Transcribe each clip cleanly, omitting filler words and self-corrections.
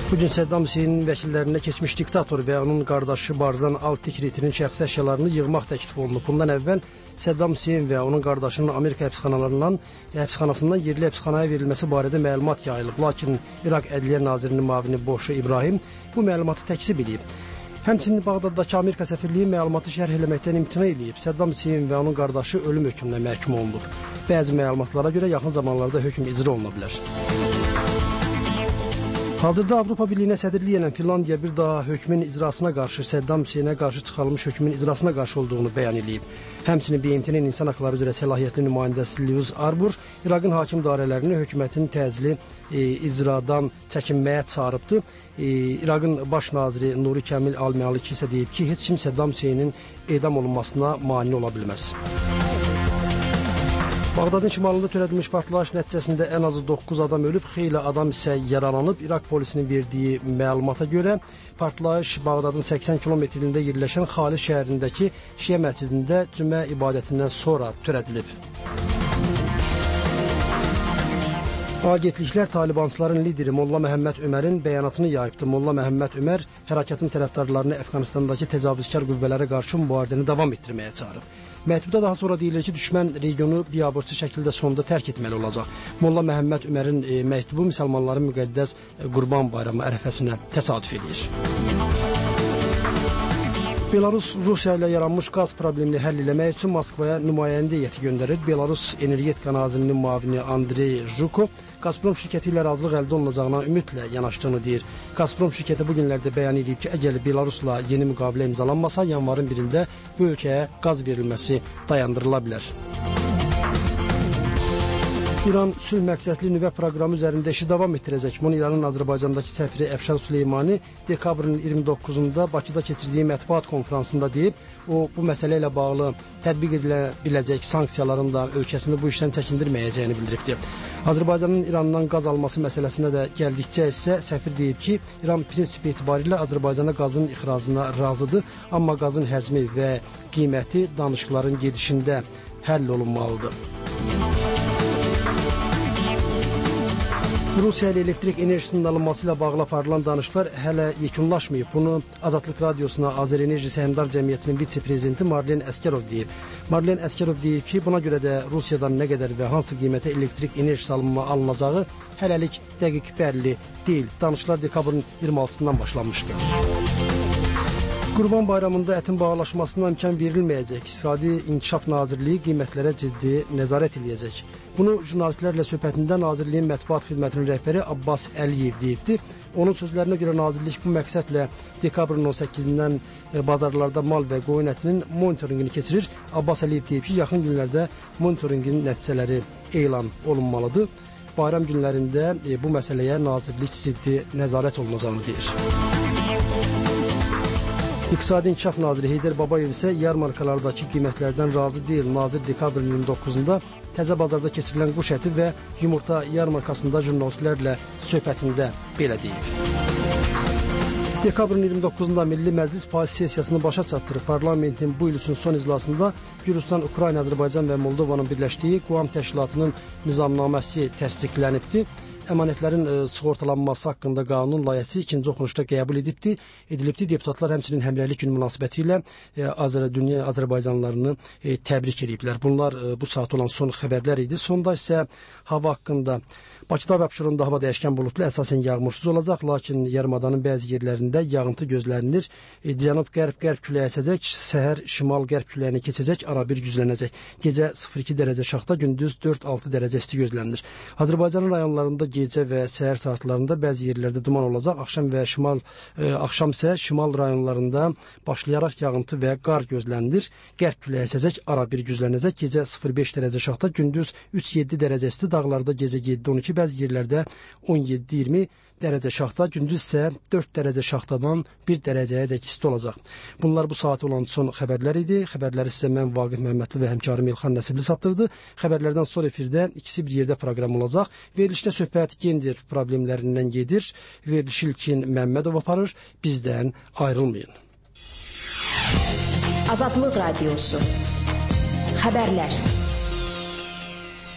Bugün Səddam Hüseynin vəkillərinə keçmiş diktator və onun qardaşı Barzan Al-Tikritinin şəxsi əşyalarını yığmaq təklif olunub. Bundan əvvəl Səddam Hüseyn və onun qardaşının Amerika həbsxanasından yerli həbsxanaya verilməsi barədə məlumat yayılıb. Lakin İraq Ədliyyə Nazirinin müavini Boşu İbrahim bu məlumatı təkzib edib. Həmçinin Bağdaddakı Amerika səfirliyi məlumatı şərh eləməkdən imtina edib. Səddam Hüseyn və onun qardaşı ölüm hökmünə məhkum olunub. Bəzi məlumatlara görə yaxın zamanlarda hökm icra oluna bilər. Hazırda Avropa Birliyinə sədrlik edən Finlandiya bir daha hökmün icrasına qarşı, Səddam Hüseynə qarşı çıxarılmış hökmün icrasına qarşı olduğunu bəyan edib. Həmçinin BMT-nin İnsan Haqları üzrə səlahiyyətli nümayəndəsi Luz Arbur İraqın hakim dairələrini hökumətin təcili icradan çəkinməyə çağırıbdı. İraqın baş naziri Nuri Kəmil Al-Maliki isə deyib ki, heç kim Səddam Hüseynin edam olunmasına mane ola bilməz. Bağdadın şimalında törədilmiş partlayış nəticəsində ən azı 9 adam ölüb, xeyli adam isə yaralanıb. İraq polisinin verdiyi məlumata görə partlayış Bağdadın 80 kilometrində yerləşən Xalis şəhərindəki Şiə məscidində cümə ibadətindən sonra törədilib. Agentliklər Talibansların lideri Molla Məhəmməd Ömərin bəyanatını yayıbdı. Molla Məhəmməd Ömər hərəkatın tərəfdarlarını Əfqanistandakı təcavüzkar qüvvələrə qarşı mübarizəni davam etdirməyə çağırıb. Məktubda daha sonra deyilir ki, düşmən regionu biabırçı şəkildə sonda tərk etməli olacaq. Molla Məhəmməd Ömərin məktubu müsəlmanların müqəddəs Qurban Bayramı ərəfəsinə təsadüf edir. Belarus Rusiya ilə yaranmış qaz problemini həll etmək üçün Moskvaya nümayəndə heyəti göndərir. Belarus Energetika Nazirinin müavini Andrey Zhuko Gazprom şirkəti ilə razılıq əldə olunacağına ümidlə yanaşdığını deyir. Gazprom şirkəti bu günlərdə bəyan edib ki, əgər Belarusla yeni müqavilə imzalanmasa, yanvarın 1-də bu ölkəyə qaz verilməsi dayandırıla bilər. İran sülh məqsədli nüvə proqramı üzərində işi davam etdirəcək. Bunu İranın Azərbaycandakı səfiri Əfşar Süleymani dekabrın 29-da Bakıda keçirdiyi mətbuat konfransında deyib. O, bu məsələ ilə bağlı tətbiq edilə biləcək sanksiyaların da ölkəsini bu işdən çəkindirməyəcəyini bildiribdir. Azərbaycanın İrandan qaz alması məsələsinə də gəldikcə isə səfir deyib ki, İran prinsip etibarilə Azərbaycana qazın ixracına razıdır, amma qazın həcmi və qiyməti danışıqların gedişində həll olunmalıdır. Rusiya ilə elektrik enerjisinin alınması ilə bağlı aparılan danışıqlar hələ yekunlaşmayıb. Bunu Azadlıq Radiosuna Azərenerji Səhmdar Cəmiyyətinin vitse-prezidenti Marlen Əsgərov deyib. Marlen Əsgərov deyib ki, buna görə də Rusiyadan nə qədər və hansı qiymətə elektrik enerjisi alınacağı hələlik dəqiq bəlli deyil. Danışıqlar dekabrın 26-sından başlanmışdı. Qurban Bayramında ətin bahalaşmasına imkan verilməyəcək. İqtisadi İnkişaf Nazirliyi qiymətlərə ciddi nəzarət edəcək. Bunu jurnalistlərlə söhbətində Nazirliyin mətbuat xidmətinin rəhbəri Abbas Əliyev deyibdi. Onun sözlərinə görə nazirlik bu məqsədlə dekabrın 18-dən bazarlarda mal və qoyun ətinin monitorinqini keçirir. Abbas Əliyev deyib ki, yaxın günlərdə monitorinqin nəticələri elan olunmalıdır. Bayram günlərində bu məsələyə nazirlik ciddi nəzarət olunacağını deyir. İqtisadi İnkişaf Naziri Heydər Babayev isə yarmarkalardakı qiymətlərdən razı deyil. Nazir dekabrın 29-da təzə bazarda keçirilən quş əti və yumurta yarmarkasında jurnalistlərlə söhbətində belə deyib. Dekabrın 29-da Milli Məclis payız sessiyasını başa çatdırıb. Parlamentin bu il üçün son iclasında Gürcüstan, Ukrayna, Azərbaycan və Moldovanın birləşdiyi Quam təşkilatının nizamnaməsi təsdiqlənibdi. Əmanətlərin sığortalanması haqqında qanun layihəsi ikinci oxunuşda qəbul edilibdi. Deputatlar həmçinin həmrəylik günü münasibəti ilə dünya Azərbaycanlılarını təbrik ediblər. Bunlar bu saat olan son xəbərlər idi. Sonda isə hava haqqında Bakıda və Abşeronda hava dəyişkən buludlu, əsasən yağmursuz olacaq, lakin yarımadanın bəzi yerlərində yağıntı gözlənilir. Cənub-qərb küləyi əsəcək, səhər şimal-qərb küləyini keçəcək, arabir güclənəcək. Gecə 0-2 dərəcə şaxta, gündüz 4-6 dərəcə isti gözlənilir. Azərbaycanın rayonlarında gecə və səhər saatlarında bəzi yerlərdə duman olacaq. Axşam isə şimal rayonlarında başlayaraq yağıntı və qar gözlənilir. Qərb küləyi əsəcək, arabir güclənəcək. Gecə 0-5 dərəcə şaxta, gündüz 3-7 dərəcə isti, dağlarda gecə 7-12, bəzi yerlərdə 17-20 dərəcə şaxta, gündüz isə 4 dərəcə şaxtadan 1 dərəcəyə dək isti olacaq. Bunlar bu saat olan son xəbərlər idi. Xəbərləri sizə mən Vaqif Məmmədli və həmkarım İlxan Nəsibli çatdırdı. Xəbərlərdən sonra efirdə ikisi bir yerdə proqram olacaq. Verilişdə söhbət gender problemlərindən gedir. Verilişi İlkin Məmmədov aparır. Bizdən ayrılmayın. Azadlıq Radiosu. Xəbərlər.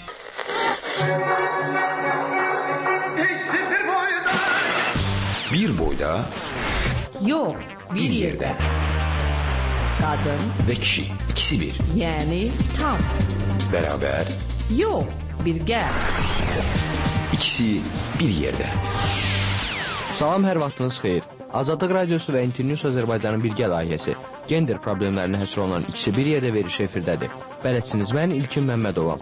Bir ayrı-ayrılıqda? Yox, bir yerdə. Qadın Və kişi, ikisi bir. yəni tam. Beraber, Yox, birgə. ikisi bir yerde. Salam, hər vaxtınız xeyir. Azadlıq Radiosu və Internews Azərbaycanın birgə layihəsi gender problemlərinə həsr olunan ikisi bir yerdə verişi efirdədir. Bələdçiniz mən İlkin Məmmədovam.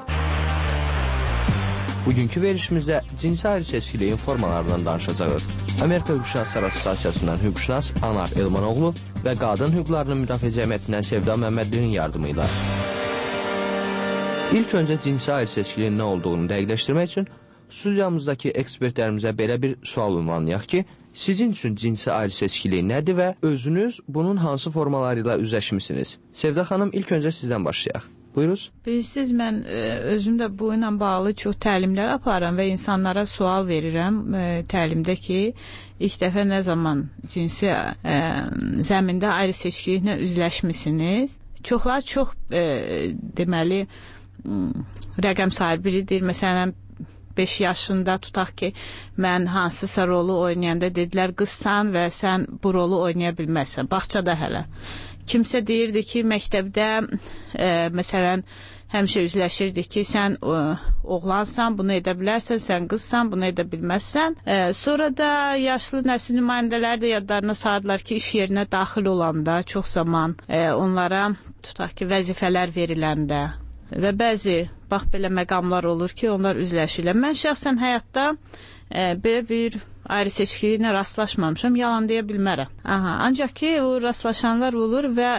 Bugünkü verişimizdə cinsi ayrı-seçkiliyin formalarından danışacağıq. Amerika Hüquqşünaslar Assosiasiyasından hüquqşünas Anar Elmanoğlu və Qadın Hüquqlarının Müdafiə Cəmiyyətindən Sevda Məmmədlinin yardımıyla. İlk öncə cinsi ayrı-seçkiliyin nə olduğunu dəqiqləşdirmək üçün studiyamızdakı ekspertlərimizə belə bir sual ünvanlayaq ki, sizin üçün cinsi ayrı-seçkiliyi nədir və özünüz bunun hansı formaları ilə üzləşmisiniz? Sevda xanım, ilk öncə sizdən başlayaq. Buyuruz. Bilirsiniz, mən özüm də bu ilə bağlı çox təlimlər aparıram və insanlara sual verirəm təlimdə ki, ilk dəfə nə zaman cinsi zəmində ayrı-seçkiliklə üzləşmisiniz? Çoxlar çox deməli rəqəm sahibidir. Məsələn, 5 yaşında tutaq ki, mən hansısa rolu oynayanda dedilər, qızsan və sən bu rolu oynaya bilməzsən. Bağçada hələ. Kimsə deyirdi ki, məktəbdə məsələn, həmişə üzləşirdik ki, sən oğlansan, bunu edə bilərsən, sən qızsan, bunu edə bilməzsən. Sonra da yaşlı nəsil nümayəndələr də yadlarına saldılar ki, iş yerinə daxil olanda çox zaman onlara tutaq ki, vəzifələr veriləndə və bəzi bax belə məqamlar olur ki, onlar üzləşirlər. Mən şəxsən həyatda belə bir ayrı-seçkiliyinə rastlaşmamışam, yalan deyə bilmərəm. Ancaq ki, o rastlaşanlar olur və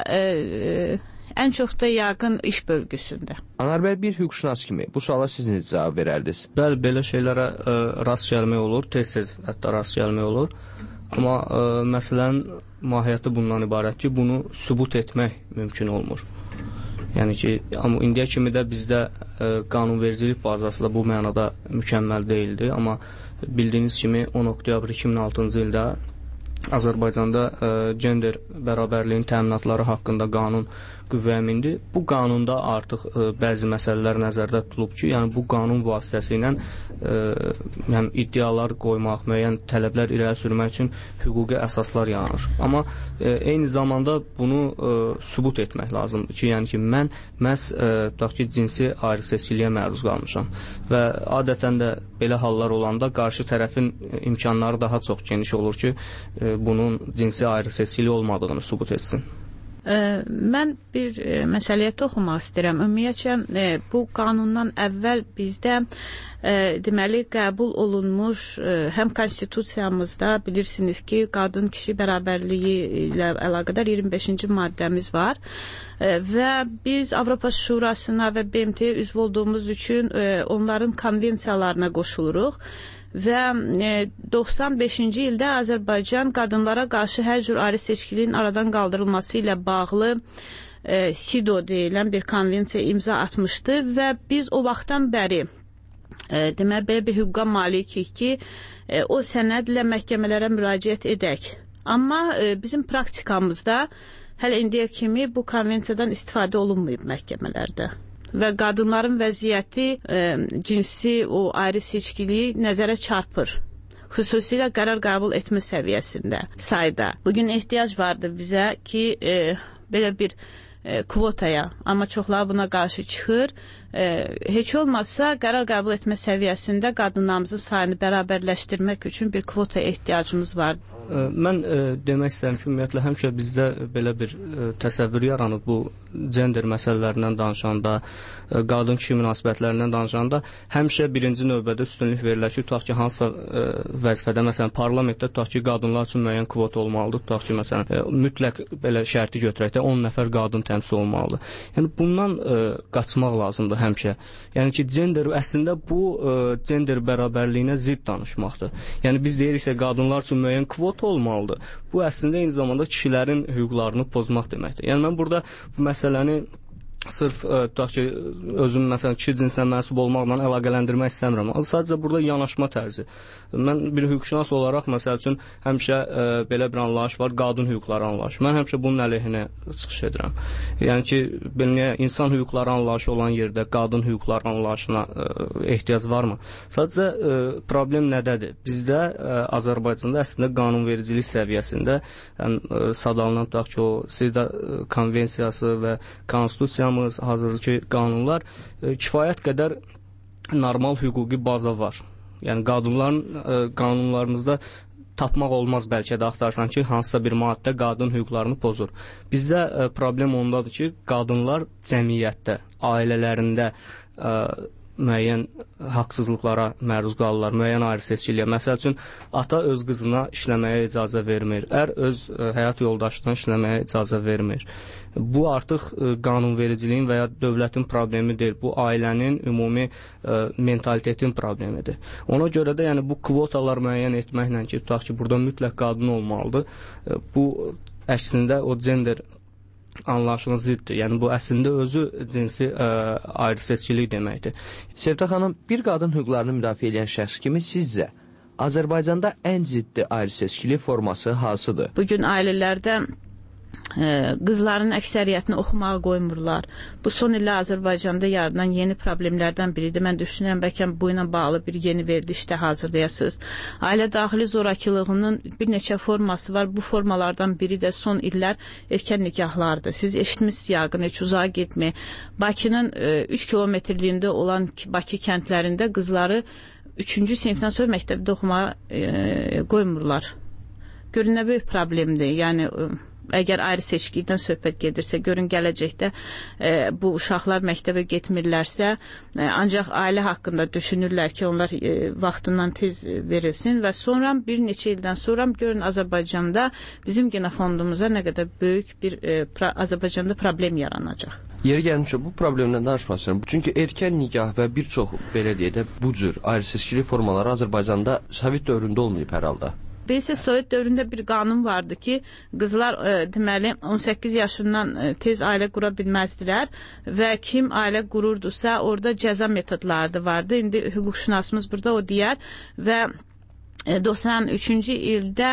ən çox da yaqın iş bölgüsündə. Anar bəy, bir hüquqşünas kimi bu suala siz necə cavab verərdiniz? Bəli, belə şeylərə rast gəlmək olur, tez-tez hətta rast gəlmək olur. Amma məsələnin mahiyyəti bundan ibarət ki, bunu sübut etmək mümkün olmur. Yəni ki, amma indiyə kimi də bizdə qanunvericilik bazası da bu mənada mükəmməl deyildi. Amma bildiyiniz kimi 10 oktyabr 2006-cı ildə Azərbaycanda gender bərabərliyin təminatları haqqında qanun qüvvəyə mindi. Bu qanunda artıq bəzi məsələlər nəzərdə tutulub ki, yəni bu qanun vasitəsilə iddialar qoymaq, müəyyən tələblər irəli sürmək üçün hüquqi əsaslar yaranır. Amma eyni zamanda bunu sübut etmək lazımdır ki, yəni ki, mən məhz tutaq ki, cinsi ayrı-seçkiliyə məruz qalmışam və adətən də belə hallar olanda qarşı tərəfin imkanları daha çox geniş olur ki, bunun cinsi ayrı-seçkili olmadığını sübut etsin. Mən bir məsələyə toxunmaq istəyirəm. Ümumiyyətlə, bu qanundan əvvəl bizdə deməli qəbul olunmuş həm konstitusiyamızda bilirsiniz ki, qadın-kişi bərabərliyi ilə əlaqədar 25-ci maddəmiz var və biz Avropa Şurasına və BMT-yə üzv olduğumuz üçün onların konvensiyalarına qoşuluruq. Və 95-ci ildə Azərbaycan qadınlara qarşı hər cür ayrı-seçkiliyin aradan qaldırılması ilə bağlı SIDO deyilən bir konvensiya imza atmışdı və biz o vaxtdan bəri demək belə bir hüquqa malikik ki, o sənədlə məhkəmələrə müraciət edək. Amma bizim praktikamızda hələ indiyə kimi bu konvensiyadan istifadə olunmayıb məhkəmələrdə. Və qadınların vəziyyəti cinsi o ayrı-seçkiliyi nəzərə çarpır. Xüsusilə qərar qəbul etmə səviyyəsində, sayda. Bugün ehtiyac vardır bizə ki, belə bir kvotaya, amma çoxlar buna qarşı çıxır. Heç olmazsa qərar qəbul etmə səviyyəsində qadınlarımızın sayını bərabərləşdirmək üçün bir kvotaya ehtiyacımız var. Mən demək istəyirəm ki, ümumiyyətlə həmişə bizdə belə bir təsəvvür yaranıb bu gender məsələlərindən danışanda, qadın-kişi münasibətlərindən danışanda həmişə birinci növbədə üstünlük verilir ki, tutaq ki, hansısa vəzifədə, məsələn, parlamentdə tutaq ki, qadınlar üçün müəyyən kvota olmalıdır, tutaq ki, məsələn, mütləq belə şərti götürək də 10 nəfər qadın təmsil olmalıdır. Yəni, bundan qaçmaq lazımdır həmişə. Yəni ki, gender əslində bu gender bərabərliyinə zidd danışmaqdır. Yəni, biz deyiriksə, qadınlar üçün müəyyən kvota olmalıdır. Bu əslində eyni zamanda kişilərin hüquqlarını pozmaq deməkdir. Yəni mən burada bu məsələni sırf tutaq ki, özüm məsələn kişi cinsinə mənsub olmaqla əlaqələndirmək istəmirəm. Sadəcə burada yanaşma tərzi. Mən bir hüquqşünas olaraq məsəl üçün həmişə belə bir anlayış var, qadın hüquqları anlayışı. Mən həmişə bunun əleyhinə çıxış edirəm. Yəni ki, belə insan hüquqları anlayışı olan yerdə qadın hüquqları anlayışına ehtiyac varmı? Sadəcə problem nədədir? Bizdə Azərbaycanda əslində qanunvericilik səviyyəsində sadalanan tutaq ki, o SİDA konvensiyası və konstitusiyamız, hazırki qanunlar kifayət qədər normal hüquqi baza var. Yəni qadınların qanunlarımızda tapmaq olmaz bəlkə də axtarsan ki, hansısa bir maddə qadın hüquqlarını pozur. Bizdə problem ondadır ki, qadınlar cəmiyyətdə, ailələrində müəyyən haqsızlıqlara məruz qalırlar, müəyyən ayrı-seçkiliyə. Məsəl üçün, ata öz qızına işləməyə icazə vermir, ər öz həyat yoldaşına işləməyə icazə vermir. Bu artıq qanunvericiliyin və ya dövlətin problemi deyil, bu ailənin ümumi mentalitetin problemidir. Ona görə də yəni bu kvotalar müəyyən etməklə ki, tutaq ki, burada mütləq qadın olmalıdır, bu əksində o gender anlayışına ziddir. Yəni bu əslində özü cinsi ayrı-seçkilik deməkdir. Sevda xanım, bir qadın hüquqlarını müdafiə edən şəxs kimi sizcə Azərbaycanda ən ciddi ayrı-seçkilik forması hansıdır? Bugün ailələrdə qızların əksəriyyətini oxumağa qoymurlar. Bu son illər Azərbaycanda yaradılan yeni problemlərdən biridir. Mən düşünürəm, bəlkə bu ilə bağlı bir yeni veriliş də hazırlayasınız. Ailə daxili zorakılığının bir neçə forması var. Bu formalardan biri də son illər erkən nikahlardır. Siz eşitmişsiniz yaqın, heç uzağa getmə. Bakının 3 kilometrliyində olan Bakı kəndlərində qızları 3-cü sinifdən sonra məktəbdə oxumağa qoymurlar. Görün nə böyük problemdir. Yəni əgər ayrı seçkilikdən söhbət gedirsə, görün gələcəkdə bu uşaqlar məktəbə getmirlərsə, ancaq ailə haqqında düşünürlər ki, onlar vaxtından tez verilsin və sonra bir neçə ildən sonra görün Azərbaycanda bizim genofondumuza nə qədər böyük bir Azərbaycanda problem yaranacaq. Yeri gəlmişə bu problemdən danışmaq istəyirəm. Çünki erkən nikah və bir çox belə deyək də bu cür ayrı-seçkilik formaları Azərbaycanda Sovet dövründə olmayıb hər halda. Bilirsiniz, Sovet dövründə bir qanun vardı ki, qızlar deməli 18 yaşından tez ailə qura bilməzdilər və kim ailə qururdusa, orada cəza metodları da vardı. İndi hüquqşünasımız burada o deyər və 93-cü ildə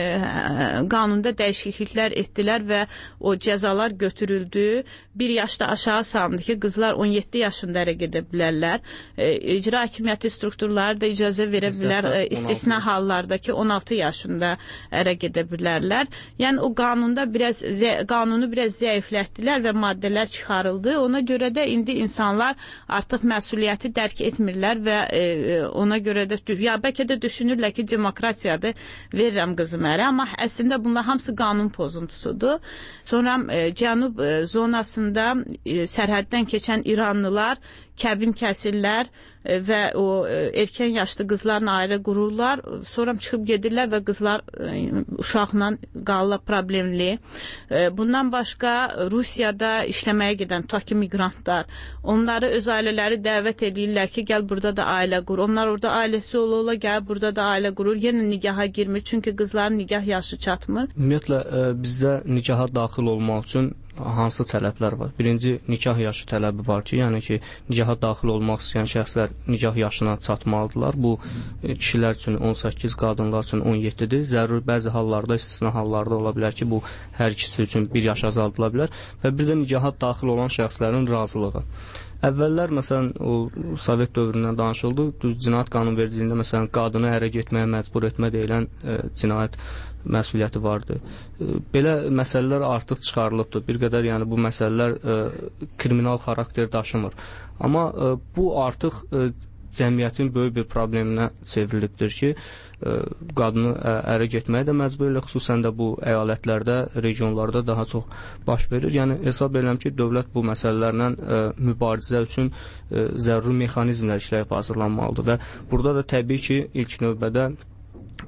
qanunda dəyişikliklər etdilər və o cəzalar götürüldü. Bir yaşda aşağı salındı ki, qızlar 17 yaşında ərə gedə bilərlər. İcra hakimiyyəti strukturları da icazə verə bilər istisna hallarda ki, 16 yaşında ərə gedə bilərlər. Yəni o qanunda qanunu biraz zəiflətdilər və maddələr çıxarıldı. Ona görə də indi insanlar artıq məsuliyyəti dərk etmirlər və ona görə də bəlkə də düşünürlər ki, demokratiyadır, verirəm qızım ərə, amma əslində bunlar hamısı qanun pozuntusudur. Sonra cənub zonasında sərhəddən keçən İranlılar kəbin kəsirlər və o erkən yaşlı qızlarla ailə qururlar, sonra çıxıb gedirlər və qızlar uşaqla qalırlar problemli. Bundan başqa Rusiyada işləməyə gedən tutaq ki, miqrantlar, onları öz ailələri dəvət edirlər ki, gəl burada da ailə qur. Onlar orada ailəsi ola gəl burada da ailə qurur. Yenə nikaha girmir, çünki qızların nikah yaşı çatmır. Ümumiyyətlə bizdə nikaha daxil olmaq üçün hansı tələblər var? Birinci, nikah yaşı tələbi var ki, yəni ki, nikaha daxil olmaq istəyən şəxslər nikah yaşına çatmalıdırlar. Bu, kişilər üçün 18, qadınlar üçün 17-dir. Zəruri bəzi hallarda, istisna hallarda ola bilər ki, bu hər ikisi üçün 1 yaş azaldıla bilər və bir də nikaha daxil olan şəxslərin razılığı. Əvvəllər, məsələn, o Sovet dövründən danışıldı, düz cinayət qanunvericiliyində, məsələn, qadını ərə getməyə məcbur etmə deyilən cinayət məsuliyyəti vardı. Belə məsələlər artıq çıxarılıbdır. Bir qədər, yəni, bu məsələlər kriminal xarakter daşımır. Amma bu artıq cəmiyyətin böyük bir probleminə çevrilibdir ki, qadını ərə getməyə də məcbur elə, xüsusən də bu əyalətlərdə, regionlarda daha çox baş verir. Yəni, hesab edirəm ki, dövlət bu məsələlərlə mübarizə üçün zəruri mexanizmlər işləyib hazırlanmalıdır və burada da təbii ki, ilk növbədə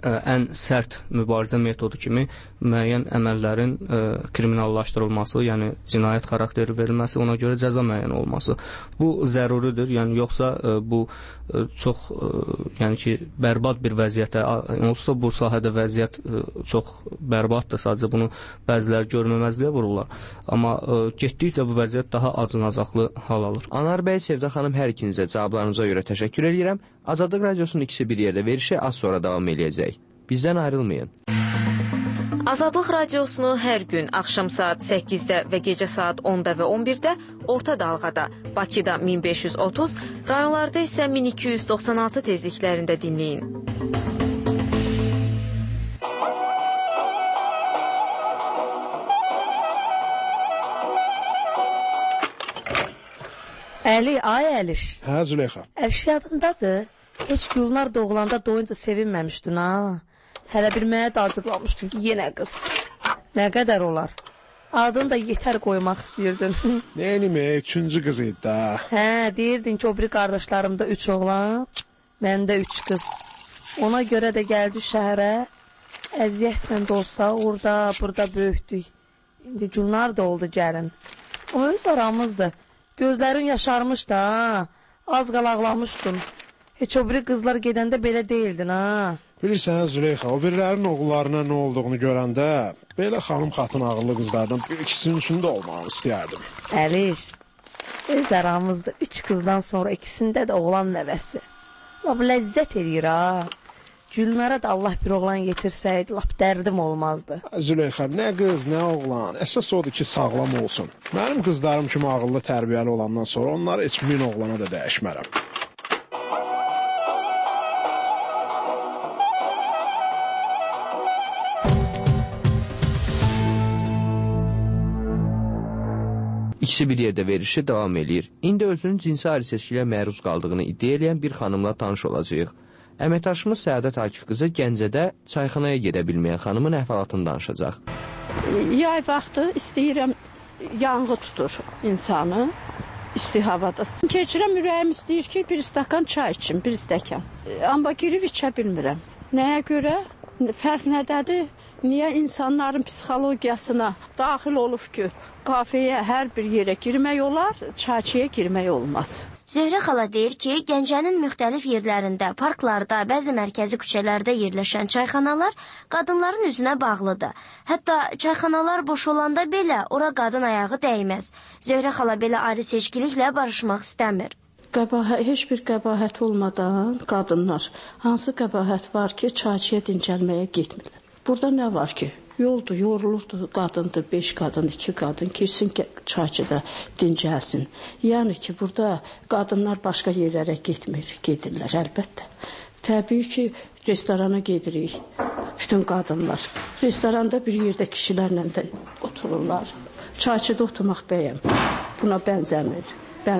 ən sərt mübarizə metodu kimi müəyyən əməllərin kriminallaşdırılması, yəni cinayət xarakteri verilməsi, ona görə cəza müəyyən olması. Bu zəruridir. Yəni yoxsa bu çox yəni ki, bərbad bir vəziyyətə, onsuz da bu sahədə vəziyyət çox bərbaddır. Sadəcə bunu bəziləri görməməzliyə vururlar. Amma getdikcə bu vəziyyət daha acınacaqlı hal alır. Anar bəy, Sevda xanım, hər ikinizə cavablarınıza görə təşəkkür edirəm. Azadlıq Radiosunun ikisi bir yerdə verişi az sonra davam eləyəcək. Bizdən ayrılmayın. Azadlıq Radiosunu hər gün axşam saat 8-də və gecə saat 10-da və 11-də orta dalğada, Bakıda 1530, rayonlarda isə 1296 tezliklərində dinləyin. Əli, ay Əliş. Hə, Züleyxa. Əliş yadındadır. Heç Gülnar doğulanda doyunca sevinməmişdin, ha? Hələ bir mənə də acıqlamışdın ki, yenə qız. Nə qədər olar? Adını da yetər qoymaq istəyirdin. Neyinimi, 3-cü qız idi da. Hə, deyirdin ki, o biri qardaşlarımda 3 oğlan, məndə 3 qız. Ona görə də gəldi şəhərə, əziyyətlə də olsa, orada, burada böyütdük. İndi Gülnar da oldu gəlin. O öz aramızdır. Gözlərin yaşarmış da, ha? Az qalaqlamışdın. Heç o biri qızlar gedəndə belə deyildin, ha? Bilirsən, Züleyxa, o birilərin oğullarına nə olduğunu görəndə, belə xanım xatın ağıllı qızlardan bir ikisinin üçündə olmağını istəyərdim. Əliş, öz aramızda 3 qızdan sonra ikisində də oğlan nəvəsi. Lap ləzzət edir, ha? Gülnara da Allah bir oğlan yetirsəydi, lap dərdim olmazdı. Züleyxa, nə qız, nə oğlan, əsas odur ki, sağlam olsun. Mənim qızlarım kimi ağıllı, tərbiyəli olandan sonra onları heç min oğlana da dəyişmərəm. İkisi bir yerdə verişi davam eləyir. İndi özünün cinsi ayrı seçkiyə məruz qaldığını iddia edən bir xanımla tanış olacağıq. Əməkdaşımız Səadət Akif qızı Gəncədə çayxanaya gedə bilməyən xanımın əhvalatını danışacaq. Yay vaxtı istəyirəm, yanğı tutur insanı, isti havada. Keçirəm, ürəyim istəyir ki, bir stakan çay içim, bir stəkan. Amma girib içə bilmirəm. Nəyə görə? Fərq nədədir? Niyə insanların psixologiyasına daxil olub ki, kafeyə hər bir yerə girmək olar, çayçıya girmək olmaz. Zöhrə xala deyir ki, Gəncənin müxtəlif yerlərində, parklarda, bəzi mərkəzi küçələrdə yerləşən çayxanalar qadınların üzünə bağlıdır. Hətta çayxanalar boş olanda belə ora qadın ayağı dəyməz. Zöhrə xala belə ayrı seçkiliklə barışmaq istəmir. Heç bir qəbahət olmadan qadınlar, hansı qəbahət var ki, çayçıya dincəlməyə getmirlər. Burada nə var ki? Yoldur, yorulurdur, qadındır, 5 qadın, 2 qadın girsin çayçıda dincəlsin. Yəni ki, burada qadınlar başqa yerlərə gedirlər əlbəttə. Təbii ki, restorana gedirik, bütün qadınlar. Restoranda bir yerdə kişilərlə də otururlar. Çayçıda oturmaq bəyəm, buna bənzəmir.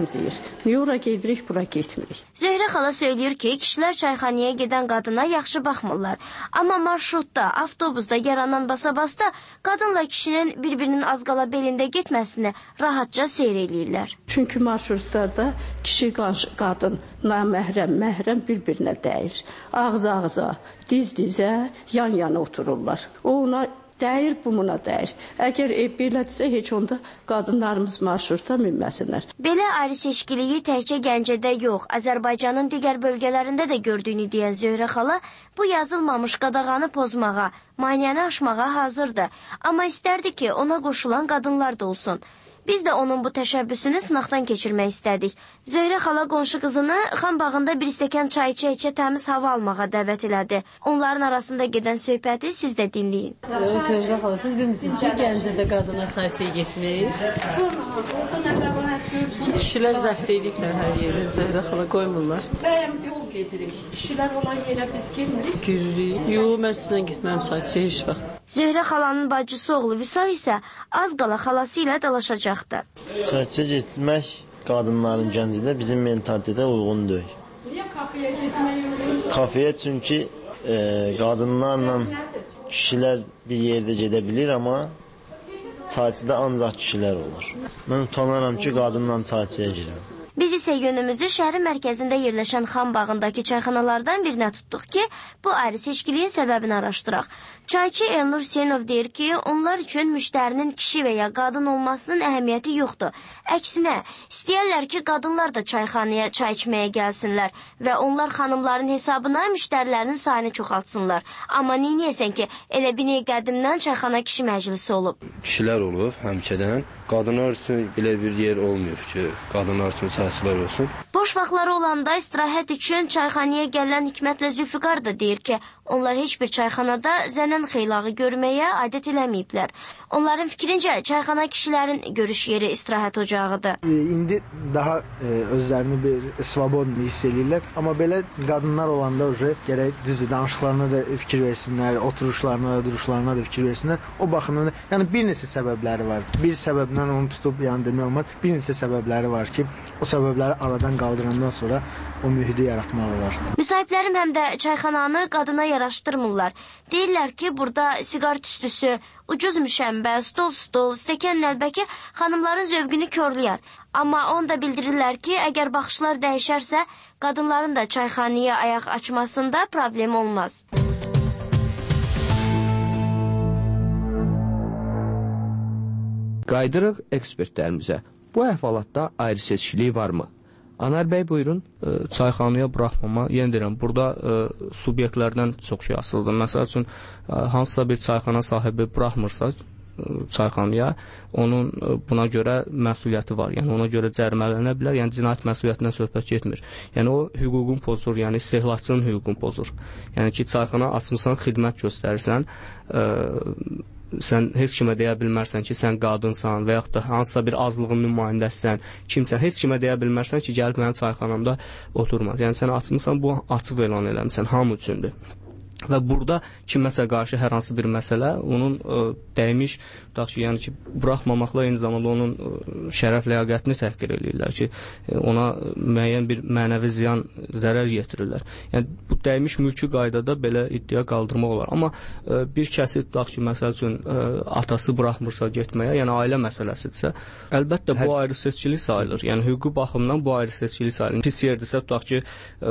Niyə ora gedirik, bura getmirik? Zöhrə xala söyləyir ki, kişilər çayxanaya gedən qadına yaxşı baxmırlar. Amma marşrutda, avtobusda yaranan basa-basta qadınla kişinin bir-birinin az qala belində getməsini rahatca seyr eləyirlər. Çünki marşrutlarda kişi qadın, naməhrəm, məhrəm bir-birinə dəyir. Ağız-ağıza, diz-dizə, yan-yana otururlar. O ona dəyir, bu buna dəyir. Əgər belədirsə, heç onda qadınlarımız marşruta minməsinlər. Belə ayrı seçkiliyi təkcə Gəncədə yox, Azərbaycanın digər bölgələrində də gördüyünü deyən Zöhrə xala, bu yazılmamış qadağanı pozmağa, maneəni aşmağa hazırdır. Amma istərdi ki, ona qoşulan qadınlar da olsun. Biz də onun bu təşəbbüsünü sınaqdan keçirmək istədik. Zöhrə xala qonşu qızını Xan bağında bir stəkan çay içə-içə təmiz hava almağa dəvət elədi. Onların arasında gedən söhbəti siz də dinləyin. Zöhrə xala, siz bilmirsiniz ki, Gəncədə qadınlar çay içəyə getmir. Kişilər zəft ediklər hər yeri, Zöhrə xala qoymurlar. Bəyəm yol gedirik, kişilər olan yerə biz girmirik. Giririk. Yox, mən sizinlə getməyəm çay içəyə heç vaxt. Zöhrə xalanın bacısı oğlu Vüsal isə az qala xalası ilə dalaşacaqdı. Çayçıya getmək qadınların Gəncədə bizim mentalitetə uyğun deyil. Niyə kafeyə getmək olur? Kafeyə çünki qadınlarla kişilər bir yerdə gedə bilir, amma çayçıda ancaq kişilər olur. Mən utanaram ki, qadınla çayçıya girəm. Biz isə yönümüzü şəhərin mərkəzində yerləşən Xan bağındakı çayxanalardan birinə tutduq ki, bu ayrı seçkiliyin səbəbini araşdıraq. Çayçı Elnur Hüseynov deyir ki, onlar üçün müştərinin kişi və ya qadın olmasının əhəmiyyəti yoxdur. Əksinə, istəyərlər ki, qadınlar da çayxanaya çay içməyə gəlsinlər və onlar xanımların hesabına müştərilərin sayını çoxaltsınlar. Amma neyniyəsən ki, elə bini qədimdən çayxana kişi məclisi olub. Kişilər olub həmçədən. Qadınlar üçün belə bir yer olmuyor ki, qadınlar üçün çayçılar olsun. Boş vaxtları olanda istirahət üçün çayxanaya gələn Hikmətlə Zülfiqar da deyir ki, onlar heç bir çayxanada zənən xeylağı görməyə adət eləməyiblər. Onların fikrincə çayxana kişilərin görüş yeri istirahət ocağıdır. İndi daha özlərini bir svobodlu hiss edirlər, amma belə qadınlar olanda gərək düzdür, danışıqlarına da fikir versinlər, oturuşlarına da, duruşlarına da fikir versinlər. O baxımdan da, yəni bir neçə səbəbləri var. Bir səbəbdən onu tutub, yəni demək olmaz, bir neçə səbəbləri var ki, o səbəbləri aradan qaldırandan sonra o mühiti yaratmaq olar. Müsahiblərim həm də çayxananı qadına yaraşdırmırlar. Deyirlər ki, burada siqar tüstüsü, ucuz müşəmbə, stol, stəkan nəlbəki xanımların zövqünü körləyər. Amma onu da bildirirlər ki, əgər baxışlar dəyişərsə, qadınların da çayxanaya ayaq açmasında problem olmaz. Qaydırıq ekspertlərimizə. Bu əhvalatda ayrı seçkilik varmı? Anar bəy, buyurun. Çayxanaya buraxmama, yenə deyirəm, burada subyektlərdən çox şey asılıdır. Məsəl üçün, hansısa bir çayxana sahibi buraxmırsa çayxanaya, onun buna görə məsuliyyəti var. Yəni, ona görə cərimələnə bilər. Yəni, cinayət məsuliyyətindən söhbət getmir. Yəni, o hüququn pozur, yəni istehlakçının hüququn pozur. Yəni ki, çayxana açmısan, xidmət göstərirsən, sən heç kimə deyə bilmərsən ki, sən qadınsan və yaxud da hansısa bir azlığın nümayəndəsisən, kimsən, heç kimə deyə bilmərsən ki, gəlib mənim çayxanamda oturmaz. Yəni, sən açmısan, bu açıq elan eləmişsən, hamı üçündür. Və burada kiməsə qarşı hər hansı bir məsələ onun dəymiş, yəni ki, buraxmamaqla eyni zamanda onun şərəf ləyaqətini təhqir edirlər ki, ona müəyyən bir mənəvi ziyan, zərər yetirirlər. Yəni, bu dəymiş mülki qaydada belə iddia qaldırmaq olar. Amma bir kəsi tutaq ki, məsəl üçün, atası buraxmırsa getməyə, yəni ailə məsələsidirsə, əlbəttə bu ayrı seçkilik sayılır. Yəni, hüquqi baxımdan bu ayrı seçkilik sayılır. Pis yerdirsə, tutaq ki,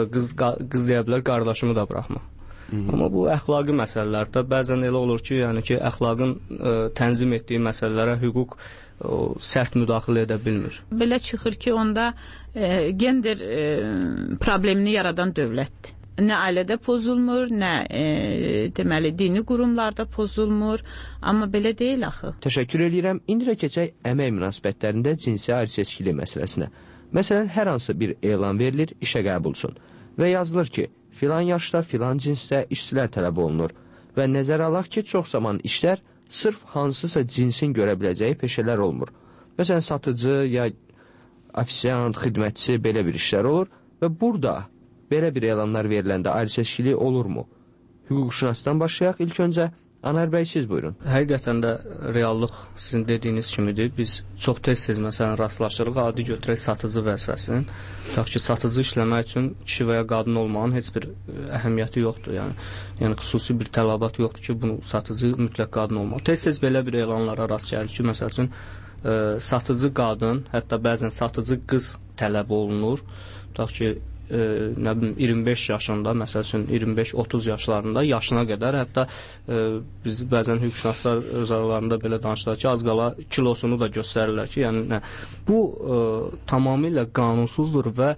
qız deyə bilər, qardaşımı da buraxma. Amma bu əxlaqi məsələlərdə bəzən elə olur ki, yəni ki, əxlaqın tənzim etdiyi məsələlərə hüquq sərt müdaxilə edə bilmir. Belə çıxır ki, onda gender problemini yaradan dövlətdir. Nə ailədə pozulmur, nə deməli dini qurumlarda pozulmur, amma belə deyil axı. Təşəkkür edirəm. İndi də keçək əmək münasibətlərində cinsi ayrı seçkili məsələsinə. Məsələn, hər hansı bir elan verilir, işə qəbulsun və yazılır ki, filan yaşda, filan cinsdə işçilər tələb olunur və nəzərə alaq ki, çox zaman işlər sırf hansısa cinsin görə biləcəyi peşələr olmur. Məsələn, satıcı ya ofisiant, xidmətçi belə bir işlər olur və burada belə bir elanlar veriləndə ayrı seçkili olurmu? Hüquqşünasdan başlayaq ilk öncə. Anar bəy, siz buyurun. Həqiqətən də reallıq sizin dediyiniz kimidir. Biz çox tez-tez məsələn rastlaşırıq, adi götürək satıcı vəzifəsinin. Tutaq ki, satıcı işləmək üçün kişi və ya qadın olmağın heç bir əhəmiyyəti yoxdur. Yəni xüsusi bir tələbat yoxdur ki, bunu satıcı mütləq qadın olmalı. Tez-tez belə bir elanlara rast gəlir ki, məsəl üçün satıcı qadın, hətta bəzən satıcı qız tələb olunur. Tutaq ki, nə bilim 25 yaşında, məsəl üçün 25-30 yaşlarında yaşına qədər, hətta biz bəzən hüquqşünaslar öz aralarında belə danışırlar ki, az qala kilosunu da göstərirlər ki, yəni bu tamamilə qanunsuzdur və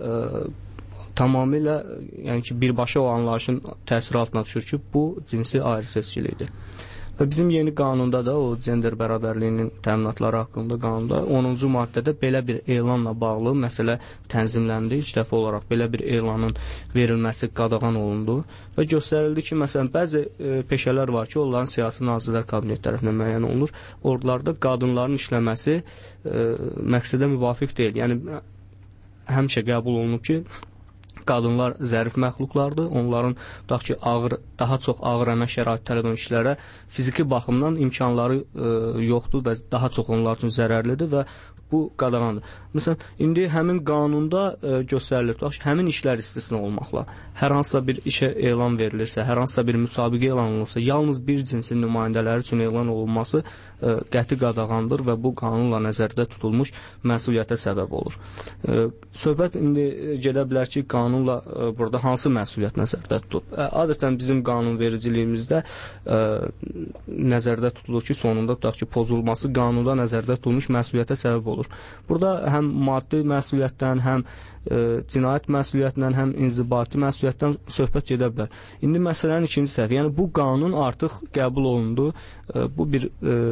tamamilə yəni ki, birbaşa o anlayışın təsiri altına düşür ki, bu cinsi ayrı seçkilikdir. Və bizim yeni qanunda da, o gender bərabərliyinin təminatları haqqında qanunda 10-cu maddədə belə bir elanla bağlı məsələ tənzimləndi. İlk dəfə olaraq belə bir elanın verilməsi qadağan olundu və göstərildi ki, məsələn, bəzi peşələr var ki, onların siyasi nazirlər kabineti tərəfindən müəyyən olunur. Oralarda qadınların işləməsi məqsədə müvafiq deyil. Yəni, həmişə qəbul olunub ki, qadınlar zərif məxluqlardır. Onların tutaq ki, daha çox ağır əmək şəraiti tələb edən işlərə fiziki baxımdan imkanları yoxdur və daha çox onlar üçün zərərlidir və bu qadağandır. Məsələn, indi həmin qanunda göstərilir ki, həmin işlər istisna olmaqla hər hansısa bir işə elan verilirsə, hər hansısa bir müsabiqə elan olunursa, yalnız bir cinsin nümayəndələri üçün elan olunması qəti qadağandır və bu qanunla nəzərdə tutulmuş məsuliyyətə səbəb olur. Söhbət indi gedə bilər ki, qanunla burada hansı məsuliyyət nəzərdə tutulub? Adətən bizim qanunvericiliyimizdə nəzərdə tutulur ki, sonunda tutaq ki, pozulması qanunda nəzərdə tutulmuş məsuliyyətə səbəb olur. Burada həm maddi məsuliyyətdən, həm cinayət məsuliyyətindən, həm inzibati məsuliyyətdən söhbət gedə bilər. İndi məsələnin ikinci tərəfi, yəni bu qanun artıq qəbul olundu. Bu bir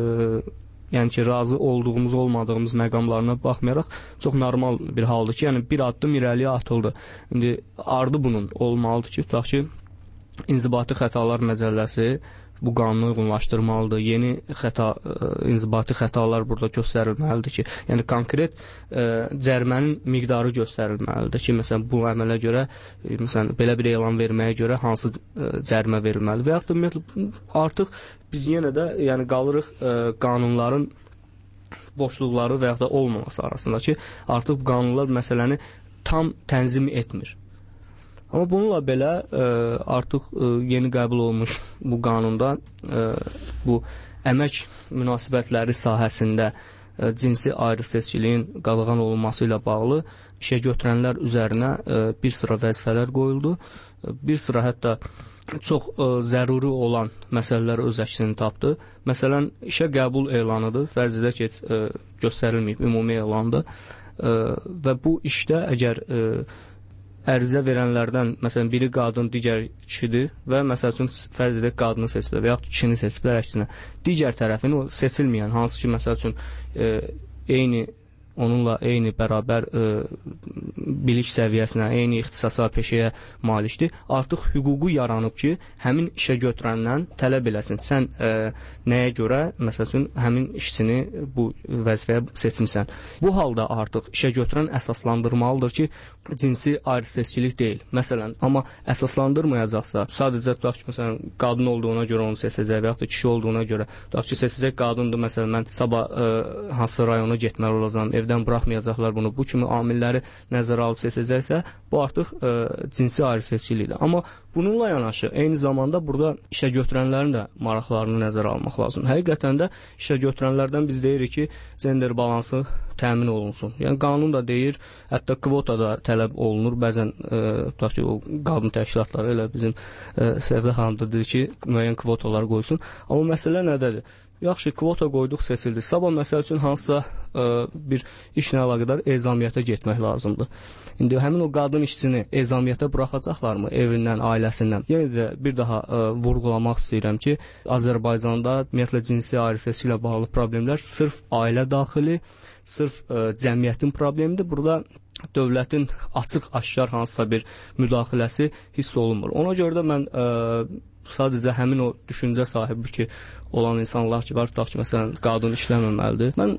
yəni ki, razı olduğumuz, olmadığımız məqamlarına baxmayaraq çox normal bir haldır ki, yəni bir addım irəliyə atıldı. İndi ardı bunun olmalıdır ki, tutaq ki, inzibati xətalar məcəlləsi bu qanunu uyğunlaşdırmalıdır. Yeni inzibati xətalar burada göstərilməlidir ki, yəni konkret cərimənin miqdarı göstərilməlidir ki, məsələn, bu əmələ görə, məsələn, belə bir elan verməyə görə hansı cərimə verilməlidir və yaxud da artıq biz yenə də yəni qalırıq qanunların boşluqları və yaxud da olmaması arasında ki, artıq qanunlar məsələni tam tənzim etmir. Amma bununla belə artıq yeni qəbul olunmuş bu qanunda bu əmək münasibətləri sahəsində cinsi ayrı-seçkiliyin qadağan olunması ilə bağlı işə götürənlər üzərinə bir sıra vəzifələr qoyuldu. Bir sıra hətta çox zəruri olan məsələlər öz əksini tapdı. Məsələn, işə qəbul elanıdır, fərz edək ki, göstərilməyib, ümumi elandır və bu işdə əgər ərizə verənlərdən, məsələn, biri qadın, digər kişidir və məsəl üçün fərz edək qadını seçiblər və yaxud kişini seçiblər əksinə. Digər tərəfin o seçilməyən, hansı ki, məsəl üçün onunla eyni bərabər bilik səviyyəsinə, eyni ixtisasa, peşəyə malikdir. Artıq hüququ yaranıb ki, həmin işə götürəndən tələb eləsin. Sən nəyə görə, məsəl üçün, həmin işçini bu vəzifəyə seçmisən. Bu halda artıq işə götürən əsaslandırmalıdır ki, cinsi ayrı-seçkilik deyil. Məsələn, amma əsaslandırmayacaqsa, sadəcə tutaq ki, məsələn, qadın olduğuna görə onu seçəcək və yaxud da kişi olduğuna görə, tutaq ki, seçəcək qadındır, məsələn, mən sabah hansı rayona getməli olacağam, evdən buraxmayacaqlar bunu, bu kimi amilləri nəzərə alıb seçəcəksə, bu artıq cinsi ayrı-seçkilikdir. Amma bununla yanaşı, eyni zamanda burada işə götürənlərin də maraqlarını nəzərə almaq lazımdır. Həqiqətən də işə götürənlərdən biz deyirik ki, gender balansı təmin olunsun. Yəni, qanun da deyir, hətta kvota da tələb olunur. Bəzən, tutaq ki, o qadın təşkilatları elə bizim Səvdə xanım da deyir ki, müəyyən kvotalar qoysun. Amma məsələ nədədir? Yaxşı, kvota qoyduq, seçildik. Sabah məsəl üçün hansısa bir işlə əlaqədar ezamiyyətə getmək lazımdır. İndi həmin o qadın işçini ezamiyyətə buraxacaqlarmı evindən, ailəsindən? Yəni də bir daha vurğulamaq istəyirəm ki, Azərbaycanda ümumiyyətlə cinsi ayrı-seçki ilə bağlı problemlər sırf ailə daxili, sırf cəmiyyətin problemidir. Burada dövlətin açıq-aşkar hansısa bir müdaxiləsi hiss olunmur. Ona görə də mən sadəcə həmin o düşüncə sahibi ki, olan insanlar ki, var, tutaq ki, məsələn, qadın işləməməlidir. Mən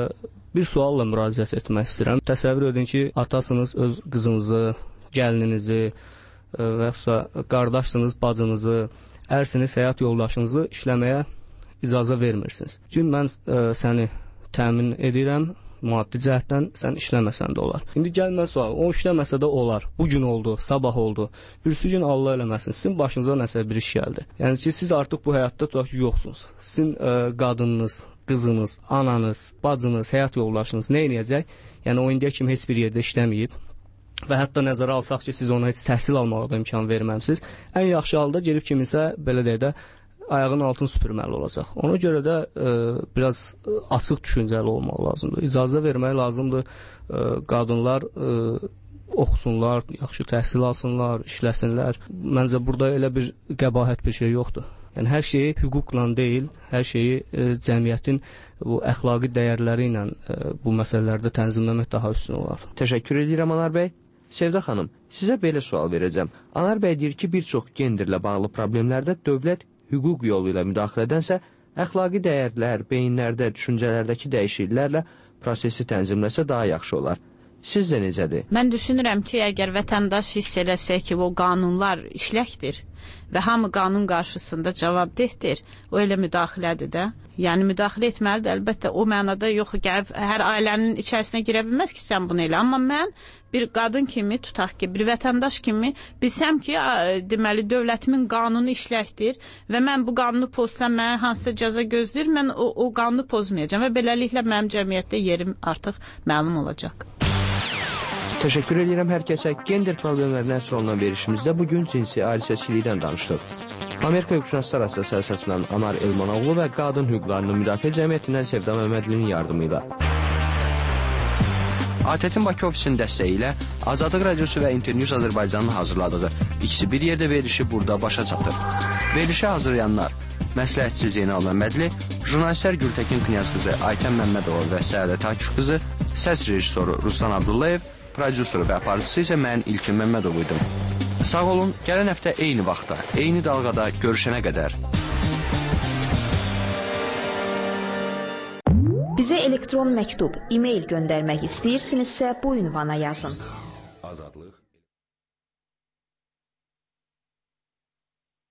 bir sualla müraciət etmək istəyirəm. Təsəvvür edin ki, atasınız öz qızınızı, gəlininizi və yaxud qardaşsınız, bacınızı, ərsiniz, həyat yoldaşınızı işləməyə icazə vermirsiniz. Çünki mən səni təmin edirəm, maddi cəhətdən sən işləməsən də olar. İndi gəlmə sual, o işləməsə də olar. Bugün oldu, sabah oldu. Birisi gün Allah eləməsin, sizin başınıza nəsə bir iş gəldi. Yəni ki, siz artıq bu həyatda tutaq ki, yoxsunuz. Sizin qadınınız, qızınız, ananız, bacınız, həyat yoldaşınız nə edəcək? Yəni o indiyə kimi heç bir yerdə işləməyib və hətta nəzərə alsaq ki, siz ona heç təhsil almağa da imkan verməmsiniz. Ən yaxşı halda gelib kiminsə belə deyək də ayağının altını süpürməli olacaq. Ona görə də biraz açıq düşüncəli olmaq lazımdır. İcazə vermək lazımdır. Qadınlar oxusunlar, yaxşı təhsil alsınlar, işləsinlər. Məncə burada elə bir qəbahət bir şey yoxdur. Yəni hər şeyi hüquqla deyil, hər şeyi cəmiyyətin bu əxlaqi dəyərləri ilə bu məsələlərdə tənzimləmək daha üstün olar. Təşəkkür edirəm Anar bəy. Sevdə xanım, sizə belə sual verəcəm. Anar bəy deyir ki, bir çox genderlə bağlı problemlərdə dövlət hüquq yolu ilə müdaxiledənsə, əxlaqi dəyərlər, beyinlərdə, düşüncələrdəki dəyişikliklərlə prosesi tənzimləsə daha yaxşı olar. Sizcə necədir? Mən düşünürəm ki, əgər vətəndaş hiss eləsə ki, o qanunlar işləkdir və hamı qanun qarşısında cavabdehdir, o elə müdaxilədir də. Yəni müdaxilə etməlidir, əlbəttə o mənada yox, gəlib hər ailənin içərisinə girə bilməz ki, sən bunu elə. Amma mən bir qadın kimi, tutaq ki, bir vətəndaş kimi bilsəm ki, deməli dövlətimin qanunu işləkdir və mən bu qanunu pozsam mənə hansısa cəza gözləyir, mən o qanunu pozmayacağam və beləliklə mənim cəmiyyətdə yerim artıq məlum olacaq. Təşəkkür edirəm hər kəsə. Gender problemlərinə əsr olunan verişimizdə bugün cinsi ayrı seçkilikdən danışdıq. Amerika Hüquqşünaslar Assosiasiyasından Anar Elmanoğlu və Qadın Hüquqlarının Müdafiə Cəmiyyətindən Sevda Məmmədlinin yardımıyla. ATƏT-in Bakı ofisinin dəstəyi ilə Azadlıq Radiosu və Internews Azərbaycanın hazırladığı ikisi bir yerdə verilişi burada başa çatır. Verilişi hazırlayanlar məsləhətçi Zeynal Məmmədli, jurnalistlər Gültəkin Knyazqızı, Aytən Məmmədova və Səadət Akif qızı, səs rejissoru Ruslan Abdullayev, prodüsörü və aparıcısı isə mən İlkin Məmmədov idim. Sağ olun, gələn həftə eyni vaxtda, eyni dalğada görüşənə qədər. Bizə elektron məktub, e-mail göndərmək istəyirsinizsə bu ünvana yazın. Azadlıq